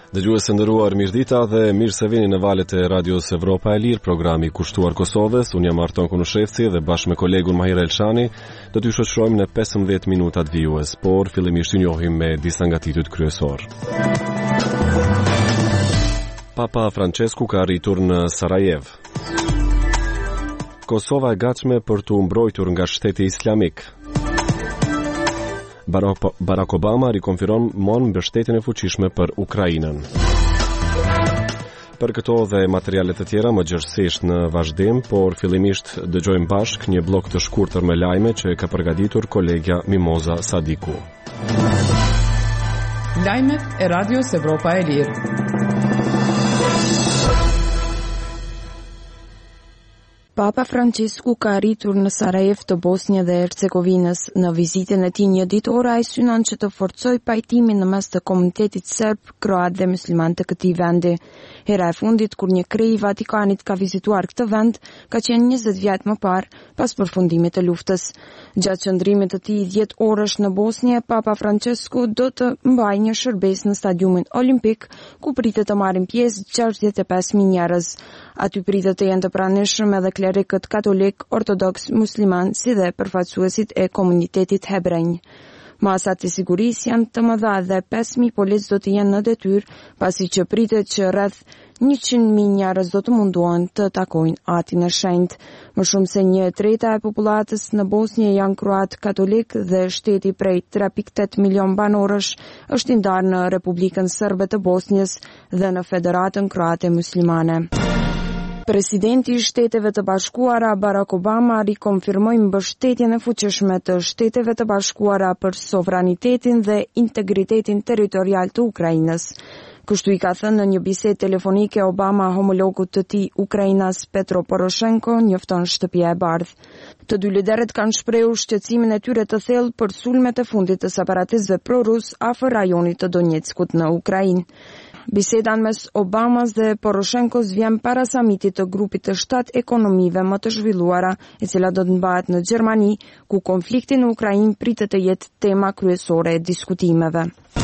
Dëgjues të nderuar, mirëdita dhe mirë se vini në valët e Radios Evropa e Lirë, programi i kushtuar Kosovës. Unë jam Arton Kunushevci dhe bashkë me kolegun Mahir Elshani do t'ju shoqërojmë në 15 minutat vijues, por fillimisht ju njohim me disa nga titujt kryesor. Papa Francesku ka arritur në Sarajev. Kosova e gatshme për t'u mbrojtur nga shteti islamik. Barack Obama rikonfirmon mbështetjen e fuqishme për Ukrainën. Për këto dhe materialet të tjera më gjithsesisht në vazhdim, por fillimisht dëgjojmë bashkë një blok të shkurtër me lajme që ka përgatitur kolegja Mimoza Sadiku. Lajmet e Radios Evropa e Lirë. Papa Francesku ka arritur në Sarajev të Bosnjë dhe Hercegovinës. Në vizitën e tij një ditore ai synon që të forcojë pajtimin në mes të komunitetit serb, kroat dhe musliman të këtij vendi. Hera e fundit kur një krej i Vatikanit ka vizituar këtë vend ka qenë 20 vjet më parë, pas përfundimit të luftës. Gjatë qëndrimit të tij 10 orësh në Bosnjë, Papa Francesku do të mbajë një shërbes në stadiumin olimpik, ku pritet të marrin pjesë 65.000 njerëz. Aty pritet të jenë të pranishëm edhe klerikët katolik, ortodoks, musliman, si dhe përfaqësuesit e komunitetit hebrenj. Masat e sigurisë janë të mëdha dhe 5.000 policë do të jenë në detyrë, pasi që pritet që rreth 100.000 njerëz do të munduan të takojnë atin e shenjtë. Më shumë se 1/3 e popullatës në Bosnjë janë kroat katolik dhe shteti prej 3.8 milion banorësh është i ndarë në Republikën Serbe të Bosnjës dhe në Federatën Kroate Muslimane. Presidenti i Shteteve të Bashkuara Barack Obama rikonfirmoi mbështetjen e fuqishme të Shteteve të Bashkuara për sovranitetin dhe integritetin territorial të Ukrainës. Kështu i ka thënë në një bisedë telefonike Obama homologut të tij Ukrainas Petro Poroshenko njofton Shtëpia e Bardhë. Të dy liderët kanë shprehur shqetësimin e tyre të thellë për sulmet e fundit të separatistëve pro-rus afër rajonit të Donjeckut në Ukrainë. Biseda mes Obamas dhe Poroshenkos vjen para samitit të grupit të 7 ekonomive më të zhvilluara, e cila do të mbahet në Gjermani, ku konflikti në Ukrainë pritet të jetë tema kryesore e diskutimeve.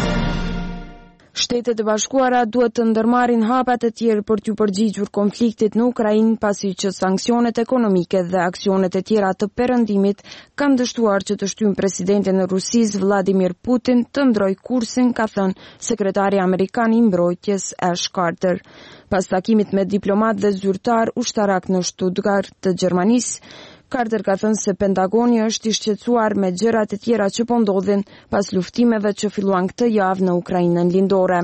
Shtetet e Bashkuara duhet të ndërmarrin hapat e tjerë për t'u përgjigjur konfliktit në Ukrainë, pasi që sanksionet ekonomike dhe aksionet e tjera të perëndimit kanë dështuar që të shtyjnë presidentin e Rusisë Vladimir Putin të ndrojë kursin, ka thënë sekretari amerikan i mbrojtjes Ash Carter. Pas takimit me diplomat dhe zyrtar ushtarak në Stuttgart të Gjermanisë, Carter ka thënë se Pentagoni është i shqetësuar me gjërat e tjera që po ndodhin pas luftimeve që filluan këtë javë në Ukrainën lindore.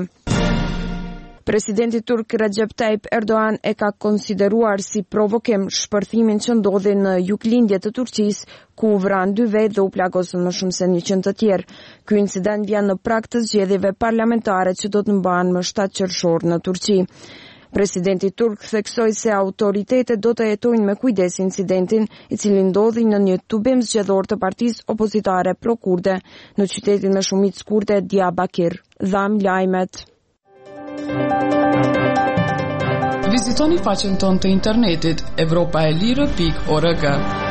Presidenti turk Recep Tayyip Erdogan e ka konsideruar si provokim shpërthimin që ndodhi në juglindje të Turqisë, ku u vran 2 vetë dhe u plagosën më shumë se 100 të tjerë. Ky incident vjen në prag të zgjedhjeve parlamentare që do të mbahen më 7 qershor në Turqi. Presidenti turk theksoi se autoritetet do të hetojnë me kujdes incidentin, i cili ndodhi në një tubim zgjedhor të partisë opozitare pro-kurde në qytetin me shumicë kurde Diyarbakir. Dham lajmet. Vizitoni faqen tonë të internetit evropaelire.org.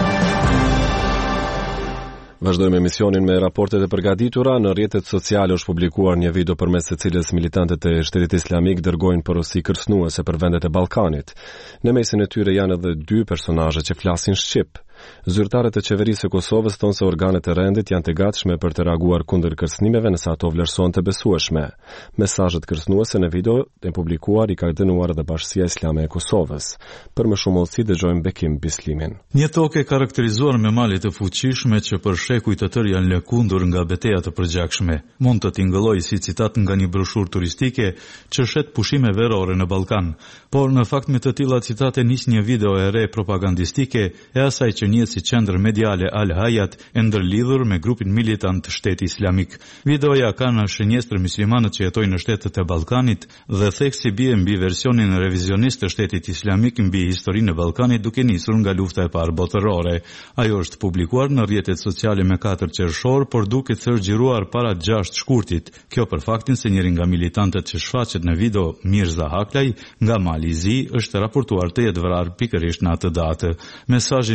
Vazhdojmë emisionin me raportet e përgatitura. Në rrjetet sociale është publikuar një video përmes së cilës militantët e Shtetit Islamik dërgojnë porosi kërcënuese për vendet e Ballkanit. Në mesin e tyre janë edhe 2 personazhe që flasin shqip. Zyrtarët e qeverisë së Kosovës thonë se organet e rendit janë të gatshme për të reaguar kundër kërcënimeve nëse ato vlerësohen të besueshme. Mesazhet kërcënuese në video e publikuar i ka dënuar edhe Bashkia Islame e Kosovës. Për më shumë hollësi dëgjojmë Bekim Bislimin. Një tokë e karakterizuar me male të fuqishme që për shekuj të tërë janë lëkundur nga betejat të përgjakshme. Mund të tingëllojë si citat nga një broshurë turistike që shet pushime verore në Ballkan, por në fakt me të tilla citate nis një video e re propagandistike e asaj që njihet si qendër mediale Al Hayat e ndërlidhur me grupin militant të Shtetit Islamik. Videoja ka në shënjestër muslimanët që jetojnë në shtetet e Ballkanit dhe theksi bie mbi versionin revizionist të Shtetit Islamik mbi historinë e Ballkanit duke nisur nga lufta e parë botërore. Ajo është publikuar në rrjetet sociale me 4 qershor, por duke thërgjiruar para 6 shkurtit. Kjo për faktin se njëri nga militantët që shfaqet në video, Mirza Haklaj, nga Mali i Zi, është raportuar të jetë vrarë pikërisht në atë datë. Mesazhi në këtë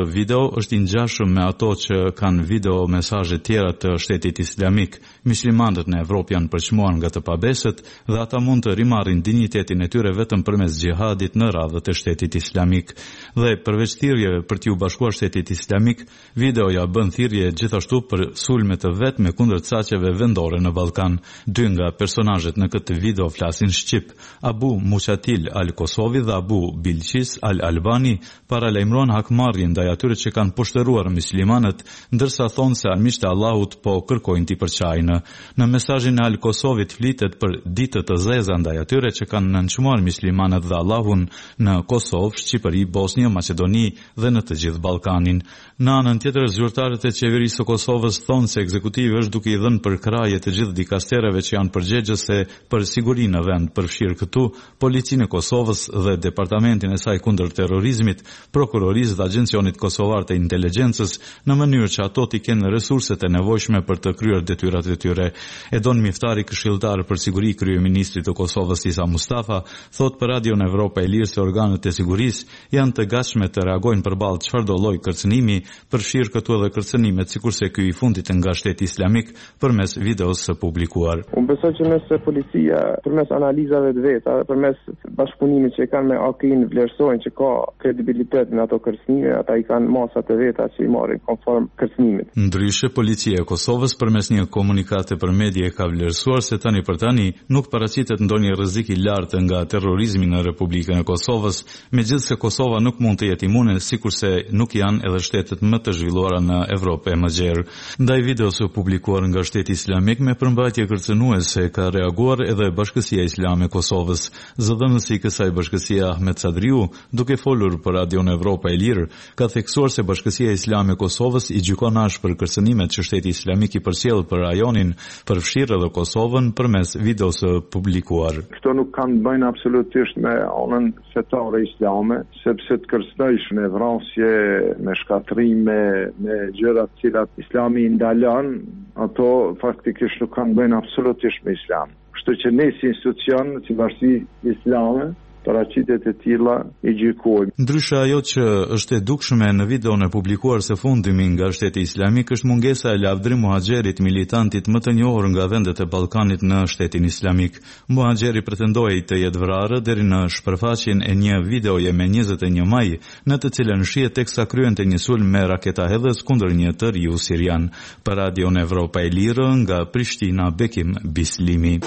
video është i ngjashëm me ato që kanë video mesazhe tjera të Shtetit Islamik. Muslimanët në Evropë janë përçmuar nga të pabesët dhe ata mund të rimarrin dinjitetin e tyre vetëm përmes xhihadit në radhët e Shtetit Islamik. Dhe përveç thirrjeve për t'u bashkuar Shtetit Islamik, videoja bën thirrje gjithashtu për sulme të vetme kundër saqeve vendore në Ballkan. Dy nga personazhet në këtë video flasin shqip. Abu Muçatil al-Kosovi dhe Abu Bilqis al-Albani paralajmëron hakmarrjen ndaj atyre që kanë poshtëruar muslimanët, ndërsa thonë se armiqtë e Allahut po kërkojnë t'i përçajnë. Në mesazhin e al-Kosovit flitet për ditë të zeza ndaj atyre që kanë nënçmuar muslimanët dhe Allahun në Kosovë, Shqipëri, Bosnjë, Maqedoni dhe në të gjithë Ballkanin. Në anën tjetër, zyrtarët e qeverisë së Kosovës thonë se ekzekutivi është duke i dhënë përkraje të gjithë dikastereve që janë përgjegjëse për sigurinë në vend, përfshirë këtu Policinë e Kosovës dhe Departamentin e saj kundër terrorizmit, Prokurorisë dhe Agjencionit Kosovar të Inteligjencës, në mënyrë që ato t'i kenë resurset e nevojshme për të kryer detyrat e tyre. Edon Miftari, këshilltar për siguri i kryeministrit të Kosovës Isa Mustafa, thot për Radion Evropa e Lirë se organet e sigurisë janë të gatshme të reagojnë përballë çfarëdo lloj kërcënimi, përfshirë këtu edhe kërcënimet sikurse ky i fundit nga Shteti Islamik përmes videos së publikuar. Unë besoj që nëse policia përmes analizave të veta, përmes bashkëpunimit që kanë me AK-in vlerësojnë që ka kredibilitet në ato kërcënime, ata i kanë masat e veta që i marrin konform kërcënimit. Ndryshe, policia e Kosovës përmes një komunikate për media ka vlerësuar se tani për tani nuk paraqitet ndonjë rrezik i lartë nga terrorizmi në Republikën e Kosovës, megjithëse Kosova nuk mund të jetë imune, sikurse nuk janë edhe shtetet më të zhvilluara në Evropë e Mëgjerë. Ndaj videos së publikuar nga Shteti Islamik me përmbajtje kërcënuese ka reaguar edhe Bashkësia Islame e Kosovës. Zëdhënësi i kësaj bashkësie Ahmet Sadriu, duke folur për Radion Evropa e Lirë, ka theksuar se Bashkësia Islame e Kosovës i gjykon për kërcënimet që Shteti Islamik i përcjell për rajonin, përfshirë edhe Kosovën përmes videos së publikuar. Këto nuk kanë bëjnë absolutisht me anën fetare islame, sepse të kërcënojsh me vrasje, me shkatrime, me gjëra të cilat Islami i ndalon, ato faktikisht nuk kanë bëjnë absolutisht me Islam. Kështu që ne si institucion, si Bashkia Islame, paraqitet e tilla i gjykojmë. Ndryshe, ajo që është e dukshme në videon e publikuar së fundimi nga Shteti Islamik është mungesa e Lavdrim Muhaxherit, militantit më të njohur nga vendet e Ballkanit në Shtetin Islamik. Muhaxheri pretendoi të jetë vrarë deri në shpërfaqjen e një videoje me 21 maj, në të cilën shihet teksa kryente një sulm me raketa hedhës kundër një të riu sirian. Për Radion Evropa e Lirë nga Prishtina, Bekim Bislimi.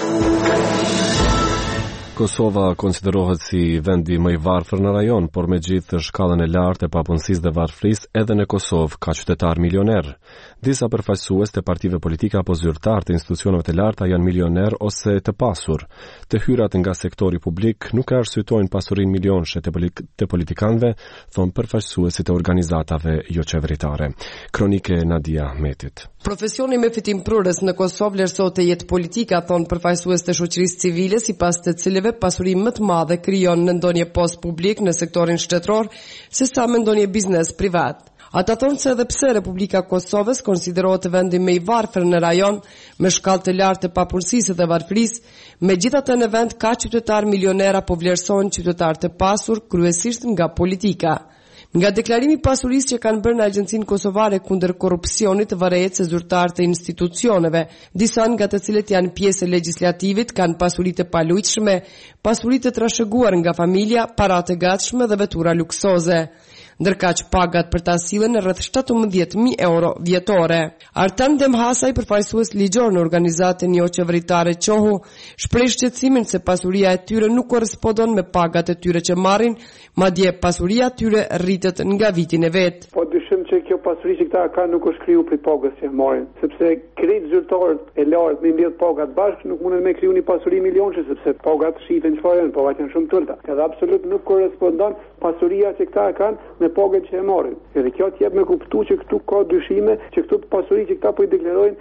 Kosova konsiderohet si vendi më i varfër në rajon, por me gjithë shkallën e lartë e papunësisë dhe varfërisë, edhe në Kosovë ka qytetar milioner. Disa përfaqësues të partive politike apo zyrtar të institucioneve të larta janë milioner ose të pasur. Të hyrat nga sektori publik nuk arsytojnë pasurinë milionshë të politikanëve, thon përfaqësuesit e organizatave jo qeveritare. Kronike Nadia Ahmetit. Profesioni me fitim prurës në Kosovë vlerësohet të jetë politika, thon përfaqësues të shoqërisë civile, sipas të cilëve pasuri më të madhe krijon në ndonjë post publik në sektorin shtetror sesa me ndonjë biznes privat. Ata thonë se edhe pse Republika Kosovës konsiderohet vendi më i varfër në rajon me shkallë të lartë të papunësisë dhe varfërisë, megjithatë në vend ka qytetar milioner apo vlerësohen qytetar të pasur kryesisht nga politika. Nga deklarimi i pasurisë që kanë bërë në Agjencinë Kosovare kundër korrupsionit vërehet se zyrtarët e institucioneve, disa nga të cilët janë pjesë e legjislativit, kanë pasuri të palujtshme, pasuri të trashëguar nga familja, para të gatshme dhe vetura luksoze. Ndërka që pagat për ta sillen në rreth 17.000 euro vjetore. Artan Demhasaj, përfaqësues ligjor në organizatën jo qeveritare Qohu, shpreh shqetësimin se pasuria e tyre nuk korrespondon me pagat e tyre që marrin, madje pasuria e tyre rritet nga vitin e vet. Po dyshim që kjo pasuri që këta kanë nuk është kriju për pagës që marrin, sepse krejt zyrtarët e lartë me mbledh pagat bashkë nuk mundet me kriju një pasuri milionshë, sepse pagat shihen çfarë janë, pagat janë shumë të ulta. Edhe absolut nuk korrespondon pasuria që këta kanë me pagën që e marrin. Edhe kjo t'jep me kuptu që këtu ka dyshime, që këtu pasuri që këta po i deklarojnë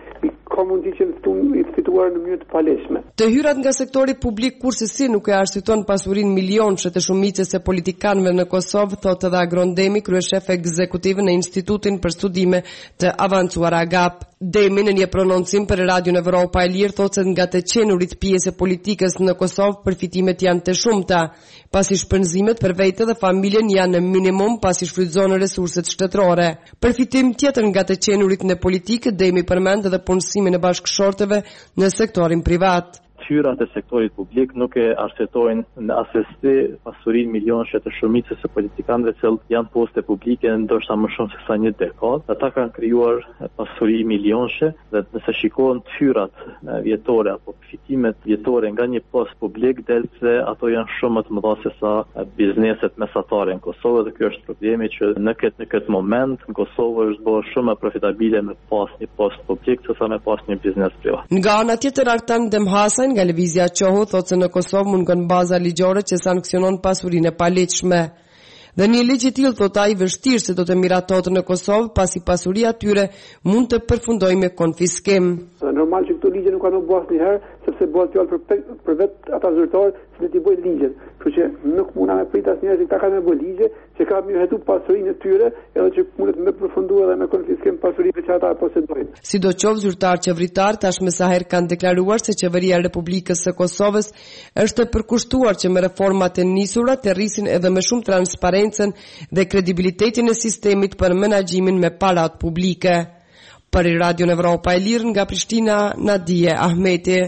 ka mundësi që të fituar në mënyrë të paleshme. Të hyrat nga sektori publik kurse nuk e arsyeton pasurinë milionshë të shumicës së politikanëve në Kosovë, thotë edhe Agron Demi, kryeshef ekzekutiv në Institutin për Studime të Avancuara GAP. Demi në një prononcim për Radion Evropa e Lirë thotë se nga të qenurit pjesë e politikës në Kosovë përfitimet janë të shumta, pasi shpenzimet për vete dhe familjen janë në minimum pasi shfrytëzon resurset shtetërore. Përfitim tjetër nga të qenurit në politikë, Demi përmend edhe punësimin e bashkëshorteve në sektorin privat. Hyrat e sektorit publik nuk e arsyetojnë në asesi pasurinë milionshë të shumicës së politikanëve që janë poste publike ndoshta më shumë se sa një dekadë. Ata kanë krijuar pasuri milionshë dhe nëse shikohen hyrat vjetore apo fitimet vjetore nga një post publik, del se ato janë shumë më të mëdha se sa bizneset mesatare në Kosovë dhe ky është problemi që në këtë moment në Kosovë është bërë shumë më profitabile me pas një post publik sesa me pas një biznes privat. Nga ana tjetër Artan Demhasan nga Lëvizja Qohu thotë se në Kosovë mungon baza ligjore që sankcionon pasurinë e palegjshme. Dhe një ligj i tillë thotë ai vështirë se do të miratohet në Kosovë pasi pasuria e tyre mund të përfundojë me konfiskim. Normal që këto ligje nuk kanë bërë asnjëherë sepse bëhet fjalë për vetë ata zyrtarë që ti bëjnë ligjet. Kështu që nuk mund na prit asnjëherë se ata kanë bërë ligje që ka mirëhetu pasurinë e tyre edhe që mundet me përfunduar edhe me konfiskim pasurinë që ata posedojnë. Sidoqoftë zyrtar qeveritar tashmë sa herë kanë deklaruar se qeveria e Republikës së Kosovës është e përkushtuar që me reformat e nisura të rrisin edhe më shumë transparencën dhe kredibilitetin e sistemit për menaxhimin me parat publike. Për Radion Evropa e Lirë nga Prishtina, Nadije Ahmeti.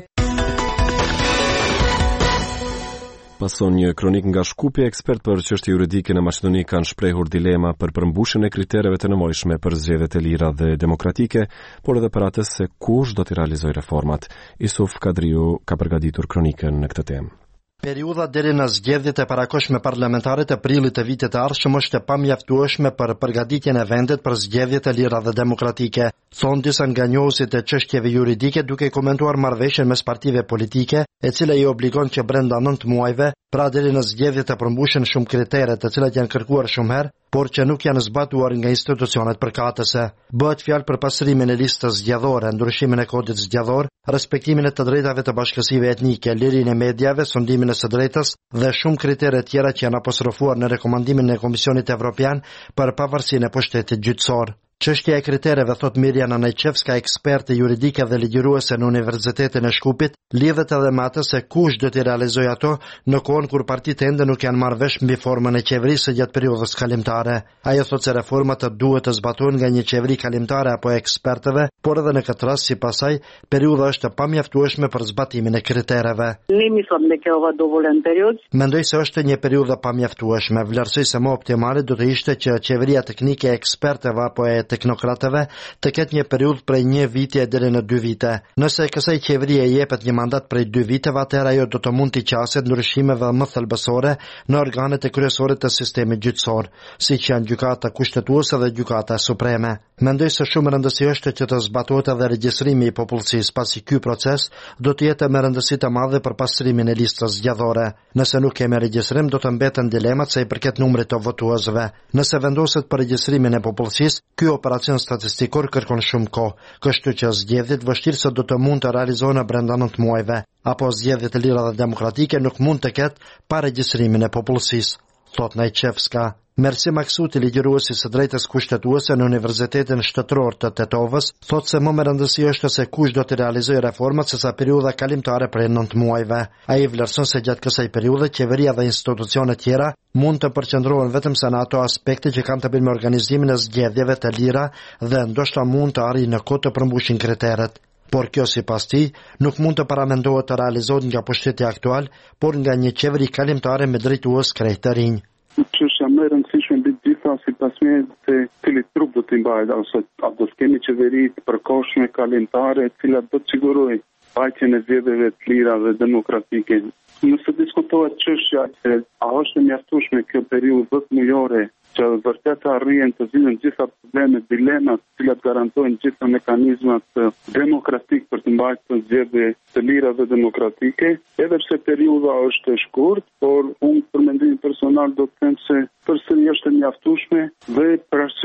Pason një kronik nga Shkupi, ekspert për çështje juridike në Maqedoni kanë shprehur dilema për përmbushjen e kritereve të nevojshme për zgjedhjet e lira dhe demokratike, por edhe për atë se kush do të realizojë reformat. Isuf Kadriu ka përgatitur kronikën në këtë temë. Periudha deri në zgjedhjet e parakohshme parlamentare të prillit të vitit të ardhshëm është e pamjaftueshme për përgatitjen e vendit për zgjedhjet e lira dhe demokratike, thon disa nga njohësit e çështjeve juridike duke komentuar marrëveshjen mes partive politike, e cila i obligon që brenda 9 muajve, pra deri në zgjedhjet të përmbushen shumë kritere të cilat janë kërkuar shumë herë, por që nuk janë zbatuar nga institucionet përkatëse. Bëhet fjalë për pasurimin e listës zgjedhore, ndryshimin e kodit zgjedhor, respektimin e të drejtave të bashkësive etnike, lirinë e mediave, sundimin e së drejtës dhe shumë kritere tjera që janë apostrofuar në rekomandimin e Komisionit Evropian për pavarësinë e pushtetit gjyqësor. Çështja e kritereve, thot Mirjana Najçevska, eksperte juridike dhe ligjëruese në Universitetin e Shkupit, lidhet edhe me atë se kush do të realizojë ato në kohën kur partitë ende nuk janë marrë vesh mbi formën e qeverisë gjatë periudhës kalimtare. Ajo thot se reformat duhet të zbatohen nga një qeveri kalimtare apo ekspertëve, por edhe në këtë rast sipas saj, periudha është e pamjaftueshme për zbatimin e kritereve. Mendoj se është një periudhë pamjaftueshme. Vlerësoj se më optimale do të ishte që qeveria teknike e ekspertëve apo e teknokratëve të ketë një periudhë prej 1 viti deri në 2 vite. Nëse kësaj qeverie jepet një mandat prej 2 viteve, atëherë ajo do të mund të qaset ndryshimeve më thelbësore në organet e kryesore të sistemit gjyqësor, siç janë gjykata kushtetuese dhe gjykata supreme. Mendoj se shumë rëndësishme është që të zbatohet edhe regjistrimi i popullsisë, pasi ky proces do të jetë me rëndësi të madhe për pastrimin e listës zgjedhore. Nëse nuk kemi regjistrim, do të mbeten dilemat sa i përket numrit të votuesve. Nëse vendoset për regjistrimin e popullsisë, ky operacion statistikor kërkon shumë kohë, kështu që zgjedhjet vështirëse do të mund të realizohen brenda 9 muajve, apo zgjedhjet e lira dhe demokratike nuk mund të ketë pa regjistrimin e popullsisë, thot Najçevska. Mersi Maksuti, ligjëruesi së drejtës kushtetuese në Universitetin Shtetëror të Tetovës, thot se më me rëndësi është se kush do të realizojë reformat sesa periudha kalimtare prej 9 muajve. Ai vlerëson se gjatë kësaj periudhe qeveria dhe institucionet tjera mund të përqendrohen vetëm se në ato aspekte që kanë të bëjnë me organizimin e zgjedhjeve të lira dhe ndoshta mund të arrijë në kohë të përmbushin kriteret. Por kjo sipas tij nuk mund të paramendohet të realizohet nga pushteti aktual, por nga një qeveri kalimtare me drejtues krejt të rinj. Çështja më e rëndësishme mbi të gjitha sipas meje se cili trup do të mbajë ose a do të kemi qeveri të përkohshme kalimtare e cila do të sigurojë mbajtjen e zgjedhjeve të lira dhe demokratike. Nëse diskutohet çështja se a është e mjaftueshme kjo periudhë mujore që vërtet arrihen të zgjidhen gjitha problemet, dilemat, të cilat garantojnë gjitha mekanizmat demokratik për të mbajtur të zgjedhje të lira dhe demokratike, edhe pse periudha është e shkurt, por unë për mendimin personal do të them se përsëri është e mjaftueshme dhe për arsye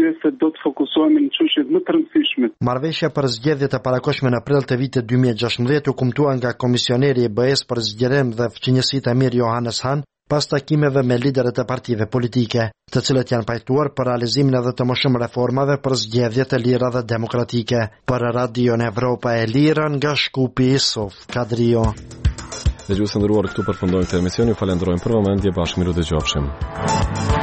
se do të fokusohemi në çështjet më të rëndësishme. Marrëveshja për zgjedhjet e parakohshme në prill të vitit 2016 u kumtua nga komisioneri i BE-s për zgjerim dhe fqinjësitë Amir Johannes Hahn pas takimeve me liderët e partive politike, të cilët janë pajtuar për realizimin edhe të mësuar reformave për zgjedhjet e lira dhe demokratike. Për Radion Evropa e Lirë nga Shkupi Sof Kadrio. Dhe gjusë ndëruar këtu përfundojnë këtë emision, ju falenderojmë për moment, bashkë miru dhe gjofshim.